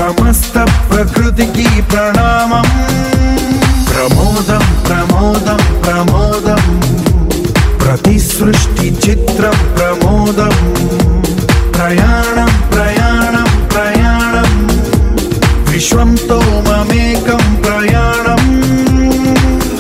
సమస్త ప్రకృతికి ప్రణామం. ప్రమోదం ప్రమోదం ప్రమోదం, ప్రతి సృష్టి చిత్రం ప్రమోదం. ప్రయాణం ప్రయాణం ప్రయాణం, విశ్వంతో